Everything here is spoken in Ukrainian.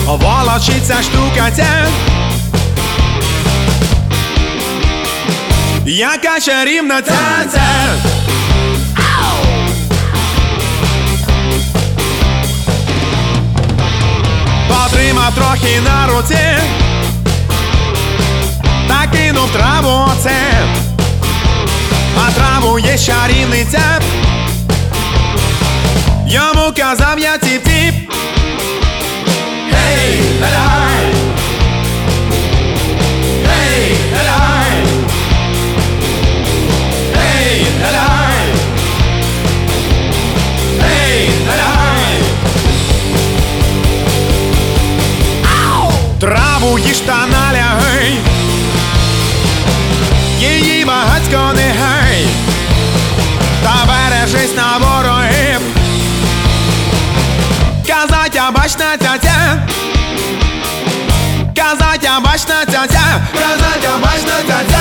волочиться штука ця, яка чарівна ця. Потримав трохи на руці, та кинув траву оце, а траву є чарівниця. Йому казав я тіп-тіп. Гей, гей, гей, гей, гей, гей, гей, гей. Траву їж та налягай, її багацько не гай, та бережись на ворогів. Казатя бачна ця-ця, казатя бачна ця-ця, казатя бачна ця-ця.